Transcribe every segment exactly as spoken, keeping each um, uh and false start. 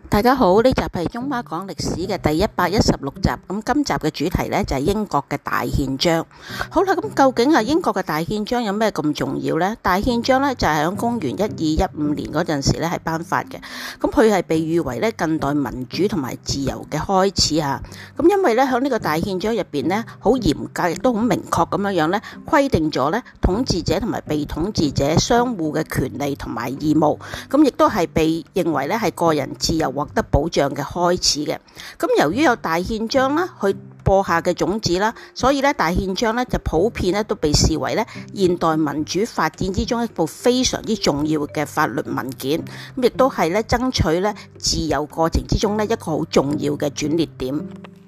大家好，呢集係中媽講歷史嘅第一百一十六集。咁今集嘅主題呢，就係英國嘅大憲章。好啦，咁究竟啊英國嘅大憲章有咩咁重要呢？大憲章呢，就係喺公元一二一五年嗰陣時呢係頒發嘅。咁佢係被譽為呢近代民主同埋自由嘅開始啊。咁因為呢，喺呢個大憲章入邊呢，好嚴格亦都好明確咁樣樣呢規定咗呢統治者同埋被統治者相互嘅權利同埋義務。咁亦都係被認為呢係個人自由獲得保障嘅開始嘅。咁由於有大憲章啦，去播下嘅種子啦，所以咧大憲章咧就普遍咧都被視為咧現代民主發展之中一部非常之重要嘅法律文件，咁亦都係咧爭取咧自由過程之中咧一個好重要嘅轉捩點。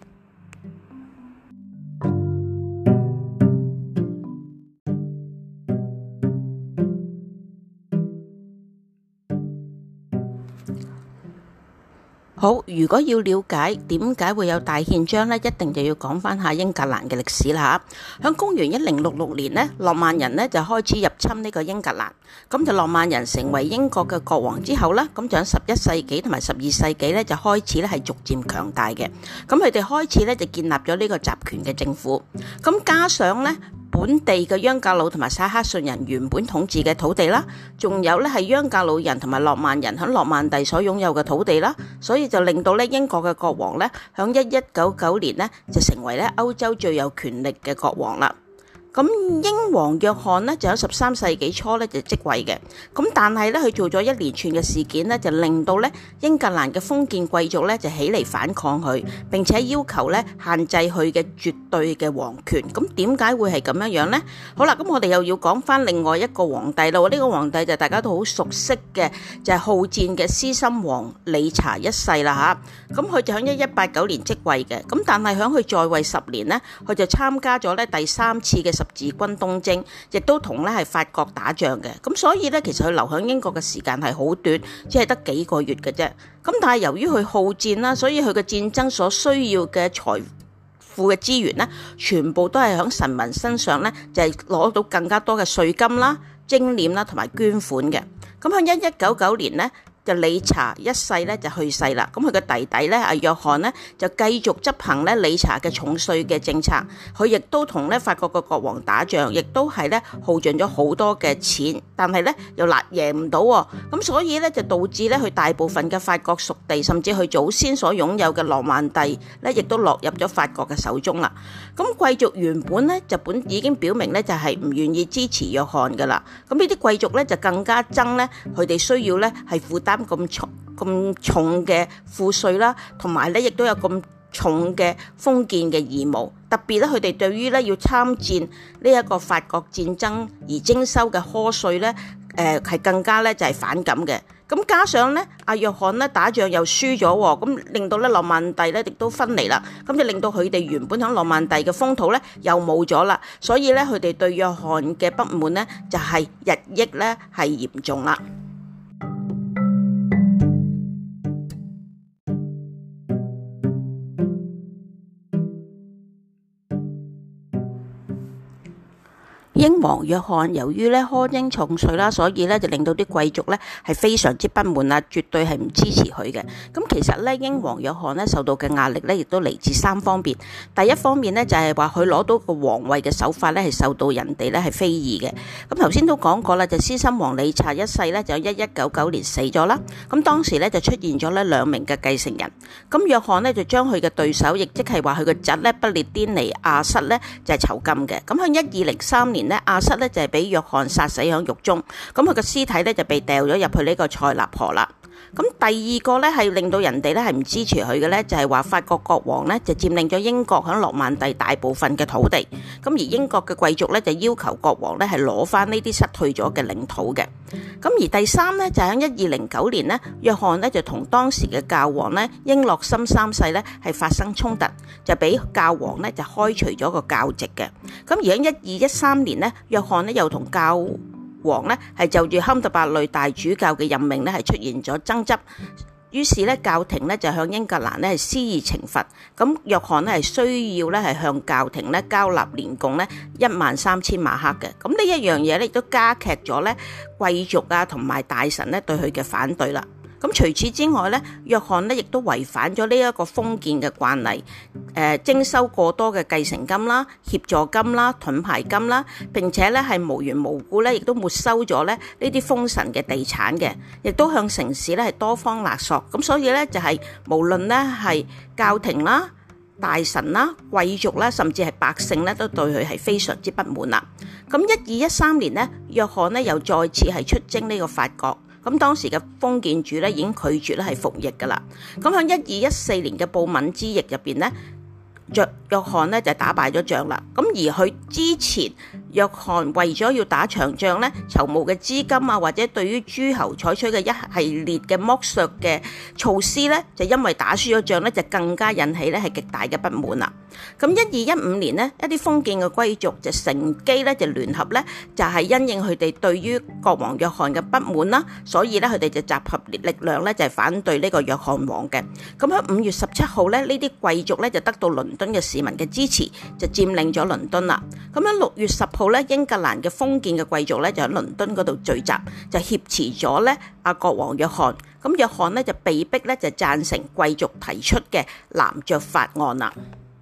好，如果要了解點解會有大憲章呢，一定就要講翻下英格蘭嘅歷史啦嚇。喺公元一零六六年呢，諾曼人呢就開始入侵呢個英格蘭，咁就諾曼人成為英國嘅國王之後呢，咁就喺十一世紀同埋十二世紀呢，就開始咧係逐漸強大嘅，咁佢哋開始咧就建立咗呢個集權嘅政府，咁加上呢。本地嘅央格魯同埋薩克遜人原本統治嘅土地啦，仲有咧係央格魯人同埋諾曼人喺諾曼第所擁有嘅土地啦，所以就令到咧英國嘅國王咧響一一九九年咧就成為咧歐洲最有權力嘅國王啦。咁英皇約翰呢，就喺十三世紀初咧就即位嘅，咁但係咧佢做咗一連串嘅事件呢，就令到咧英格蘭嘅封建貴族咧就起嚟反抗佢，並且要求咧限制佢嘅絕對嘅皇權。咁點解會係咁樣樣呢？好啦，咁我哋又要講翻另外一個皇帝啦。呢、這個皇帝就大家都好熟悉嘅，就係、是、好戰嘅獅心王理查一世啦吓。咁佢就喺一一八九年即位嘅，咁但係喺佢在位十年呢，佢就參加咗咧第三次嘅十字軍東征，亦都同咧係法國打仗嘅，咁所以咧其實佢留喺英國嘅時間係好短，只係得幾個月嘅啫。咁但係由於佢好戰啦，所以佢嘅戰爭所需要嘅財富嘅資源咧，全部都係喺臣民身上咧，就係攞到更加多嘅稅金啦、徵斂啦同埋捐款嘅。咁喺一一九九年咧，就理查一世咧就去世啦，咁佢嘅弟弟咧阿約翰呢，就繼續執行咧理查嘅重稅嘅政策，佢亦都同咧法國嘅國王打仗，亦都係咧耗盡咗好多嘅錢，但係咧又拿贏唔到喎，咁所以咧就導致咧佢大部分嘅法國屬地，甚至佢祖先所擁有嘅諾曼第咧，亦都落入咗法國嘅手中啦。咁貴族原本咧就本已經表明咧就係唔願意支持約翰噶啦，咁呢啲貴族咧就更加憎咧佢哋需要咧係負擔咁重咁重嘅賦稅啦，同埋咧亦都有咁重嘅封建嘅義務，特別咧佢哋對於咧要參戰呢一個法國戰爭而徵收嘅苛稅咧，誒係更加咧就係反感嘅。咁加上咧阿約翰咧打仗又輸咗，咁令到咧諾曼第咧亦都分離啦，咁就令到佢哋原本喺諾曼第嘅風土咧又冇咗啦，所以咧佢哋對約翰嘅不滿咧就係日益咧係嚴重啦。英皇約翰由於咧苛徵重稅啦，所以咧就令到啲貴族咧係非常之不滿啦，絕對係唔支持佢嘅。咁其實咧英皇約翰咧受到嘅壓力咧，亦都嚟自三方面。第一方面咧就係話佢攞到個皇位嘅手法咧係受到人哋咧係非議嘅。咁頭先都講過啦，就獅心王理查一世咧就一一九九年死咗啦。咁當時咧就出現咗咧兩名嘅繼承人。咁約翰咧就將佢嘅對手，亦即係話佢個侄咧不列顛尼亞瑟咧就係囚禁嘅。咁喺一二零三年。亞瑟咧就係俾約翰殺死喺獄中，咁佢個屍體咧就被掉咗入去呢個塞納河啦。咁第二個咧係令到人哋咧係唔支持佢嘅咧，就係話法國國王咧就佔領咗英國喺諾曼第大部分嘅土地，咁而英國嘅貴族咧就要求國王咧係攞翻呢啲失去咗嘅領土嘅。咁而第三咧就喺一二零九年呢，約翰咧就同當時嘅教皇咧英諾森三世咧係發生衝突，就俾教皇咧就開除咗個教籍嘅。咁而喺一二一三年呢，約翰咧又同教王咧係就住坎特伯雷大主教嘅任命咧係出現咗爭執，於是咧教廷咧就向英格蘭咧係施以懲罰，咁約翰咧係需要咧係向教廷咧交納年貢咧一萬三千馬克嘅，咁呢一樣嘢咧亦都加劇咗咧貴族啊同埋大臣咧對佢嘅反對啦。 咁除此之外咧，約翰咧亦都違反咗呢一個封建嘅慣例，誒徵收過多嘅繼承金啦、協助金啦、盾牌金啦，並且咧係無緣無故咧亦都沒收咗咧呢啲封臣嘅地產嘅，亦都向城市咧係多方勒索。咁所以咧就係無論咧係教廷啦、大臣啦、貴族啦，甚至係百姓咧，都對佢係非常之不滿啦。咁一二一三年呢，約翰呢又再次係出征呢個法國。咁當時嘅封建主咧已經拒絕咧係服役噶啦。咁喺一二一四年嘅布敏之役入邊呢，約約翰呢就打敗咗仗啦。咁而佢之前約翰為咗要打場仗咧，籌募嘅資金啊，或者對於諸侯採取嘅一系列嘅剝削嘅措施咧，就因為打輸咗仗咧，就更加引起咧係極大嘅不滿啦。咁一二一五年呢，一啲封建嘅貴族就乘機咧就聯合咧，就係因應佢哋對於國王約翰嘅不滿啦，所以咧佢哋就集合力量咧就係反對呢個約翰王嘅。咁喺五月十七號咧，呢啲貴族咧就得到倫敦嘅市民嘅支持，就佔領咗倫敦啦。咁喺六月十號咧，英格蘭嘅封建嘅貴族咧就喺倫敦嗰度聚集，就挾持咗咧阿國王約翰。咁約翰咧就被逼咧就贊成貴族提出嘅男爵法案啦。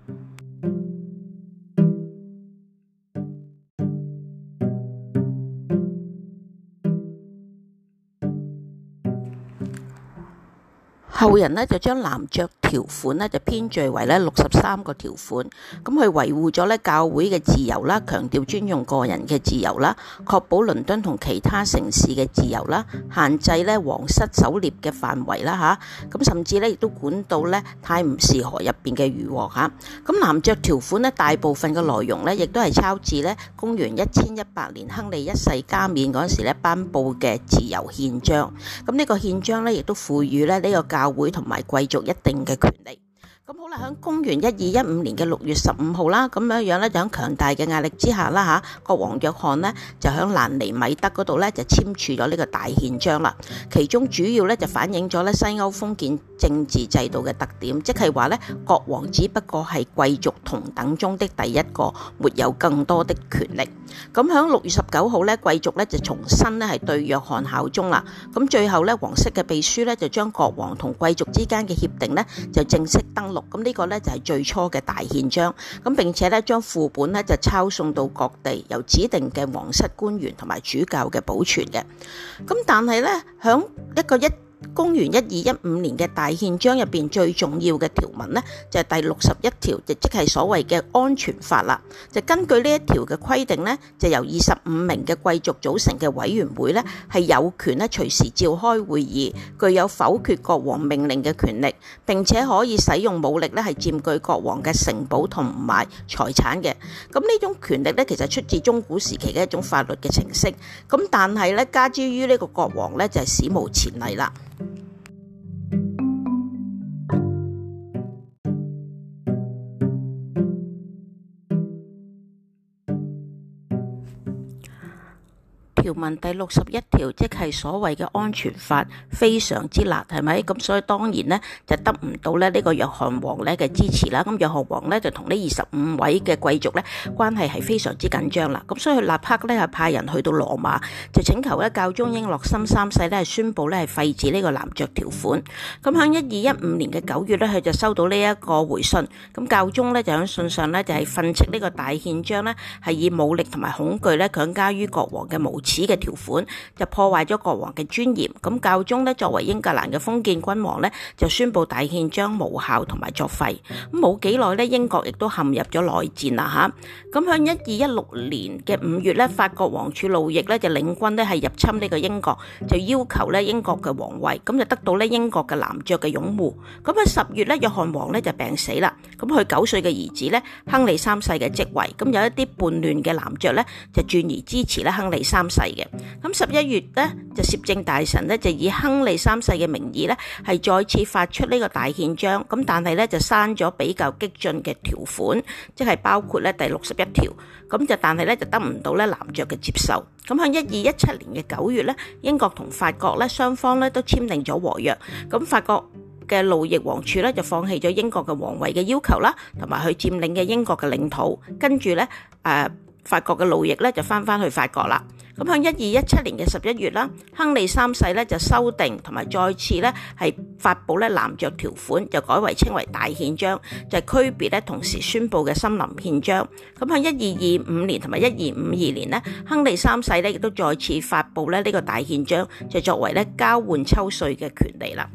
後人咧就將男爵條款咧就編序為咧六十三個條款，咁佢維護咗咧教會嘅自由啦，強調尊重個人嘅自由啦，確保倫敦同其他城市嘅自由啦，限制咧皇室狩獵嘅範圍啦嚇，咁甚至咧亦都管到咧泰晤士河入邊嘅漁獲嚇。咁男爵條款咧大部分嘅內容咧亦都係抄自咧公元一千一百年亨利一世加冕嗰陣時咧頒布嘅自由憲章。咁呢個憲章咧亦都賦予咧呢個教會同埋貴族一定嘅權利。咁好啦，喺公元一二一五年嘅六月十五號啦，咁樣樣咧就喺強大嘅壓力之下啦嚇，國王約翰呢就喺蘭尼米德嗰度咧就簽署咗呢個大憲章啦。其中主要咧就反映咗咧西歐封建政治制度嘅特點，即係話咧國王只不過係貴族同等中的第一個，沒有更多的權力。咁喺六月十九號咧，貴族咧就重新咧係對約翰效忠啦。咁最後咧，皇室嘅秘書咧就將國王同貴族之間嘅協定咧就正式登錄。咁呢個咧就係最初嘅大憲章。咁並且咧將副本咧就抄送到各地，由指定嘅皇室官員同埋主教嘅保存嘅。咁但係咧，喺一個一公元一二一五年嘅大憲章入邊最重要嘅條文呢，就係第六十一條，亦即係所謂嘅安全法啦。就根據呢一條嘅規定呢，就由二十五名嘅貴族組成嘅委員會呢，係有權咧隨時召開會議，具有否決國王命令嘅權力，並且可以使用武力咧係佔據國王嘅城堡同埋財產嘅。咁呢種權力咧其實出自中古時期嘅一種法律嘅程式。咁但係咧加之於呢個國王咧就係史無前例啦。條文第六十一條，即係所謂嘅安全法，非常之辣，係咪？咁所以當然呢，就得唔到咧呢個約翰王咧嘅支持啦。咁約翰王咧就同呢二十五位嘅貴族咧關係係非常之緊張啦。咁所以佢立刻咧係派人去到羅馬，就請求咧教宗英諾森三世咧係宣布咧係廢止呢個男爵條款。咁喺一二一五年嘅九月咧，佢就收到呢一個回信。咁教宗咧就喺信上咧就係訓斥呢個大憲章咧係以武力同埋恐懼咧強加於國王嘅無恥嘅條款，就破壞咗國王嘅尊嚴。咁教宗咧作為英格蘭嘅封建君王咧，就宣布大憲章無效同埋作廢。咁冇幾耐咧，英國亦都陷入咗內戰啦吓。咁喺一二一六年嘅五月咧，法國王儲路易咧就領軍咧係入侵呢個英國，就要求咧英國嘅皇位，咁就得到咧英國嘅男爵嘅擁護。咁喺十月咧，約翰王咧就病死啦。咁佢九歲嘅兒子咧亨利三世嘅即位，咁有一啲叛亂嘅男爵咧就轉而支持咧亨利三世嘅。咁十一月咧，就攝政大臣咧就以亨利三世嘅名義咧，係再次發出呢個大憲章。咁但係咧就刪咗比較激進嘅條款，即係包括咧第六十一條。咁就但係咧就得唔到咧男爵嘅接受。咁喺一二一七年嘅九月咧，英國同法國咧雙方咧都簽訂咗和約。咁法國嘅路易王儲咧就放棄咗英國嘅皇位嘅要求啦，同埋去佔領嘅英國嘅領土。跟住咧誒。法國嘅路易咧就翻翻去法國啦。 咁喺一二一七年嘅十一月啦，亨利三世咧就修訂同埋再次咧係發布咧男爵條款，就改為稱為大憲章，就係區別咧同時宣布嘅森林憲章。咁喺一二二五年同埋一二五二年咧，亨利三世咧亦都再次發布咧呢個大憲章，就作為咧交換抽稅嘅權利啦。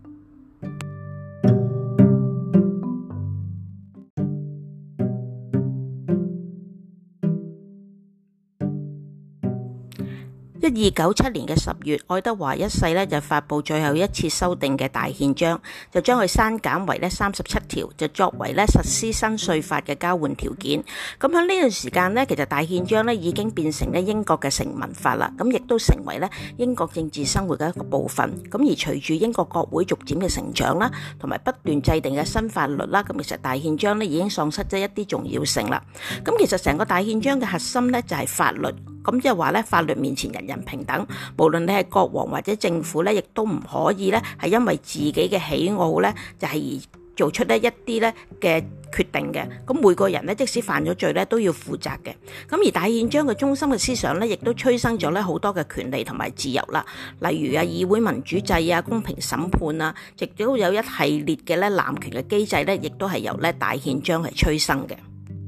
一二九七年嘅十月，愛德華一世咧就發布最後一次修訂嘅大憲章，就將佢刪減為咧三十七條，就作為咧實施新稅法嘅交換條件。咁喺呢段時間咧，其實大憲章咧已經變成咧英國嘅成文法啦，咁亦都成為咧英國政治生活嘅一個部分。咁而隨住英國國會逐漸嘅成長啦，同埋不斷制定嘅新法律啦，咁其實大憲章咧已經喪失咗一啲重要性啦。咁其實成個大憲章嘅核心咧就係法律。咁即係話咧，法律面前人人平等，無論你係國王或者政府咧，亦都唔可以咧係因為自己嘅喜好咧，就係而做出咧一啲咧嘅決定嘅。咁每個人咧，即使犯咗罪咧，都要負責嘅。咁而大憲章嘅中心嘅思想咧，亦都催生咗咧好多嘅權利同埋自由啦。例如啊，議會民主制啊，公平審判啊，亦都有一系列嘅咧濫權嘅機制咧，亦都係由咧大憲章係催生嘅。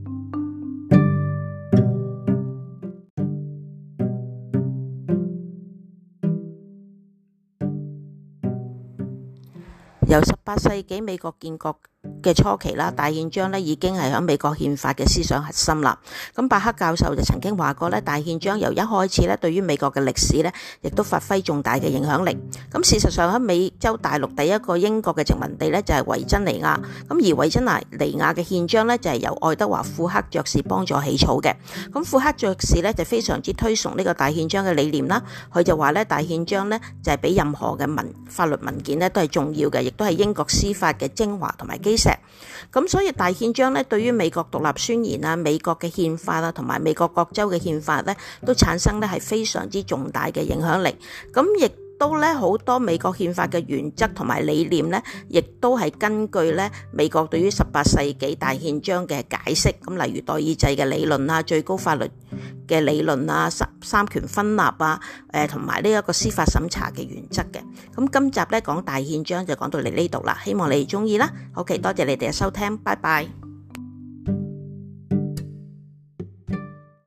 由十八世紀美國建國嘅初期啦，大憲章咧已經係喺美國憲法嘅思想核心啦。咁巴克教授就曾經話過咧，大憲章由一開始咧，對於美國嘅歷史咧，亦都發揮重大嘅影響力。咁事實上喺美洲大陸第一個英國嘅殖民地咧，就係維珍尼亞。咁而維珍尼亞嘅憲章咧，就係由愛德華庫克爵士幫助起草嘅。咁庫克爵士咧就非常之推崇呢個大憲章嘅理念啦。佢就話咧，大憲章咧就係比任何嘅文法律文件咧都係重要嘅，亦都係英國司法嘅精華同埋基石。咁所以大憲章咧，對於美國獨立宣言啊、美國嘅憲法啊，同埋美國各州嘅憲法咧，都產生咧係非常之重大嘅影響力。咁亦都咧好多美國憲法嘅原則同埋理念咧，亦都係根據咧美國對於十八世紀大憲章嘅解釋。咁例如代議制嘅理論啊、最高法律嘅理論啊、三三權分立啊、誒同埋呢一個司法審查嘅原則嘅。咁今集咧講大憲章就講到嚟呢度啦，希望你哋中意啦。OK，多謝你哋嘅收聽，拜拜。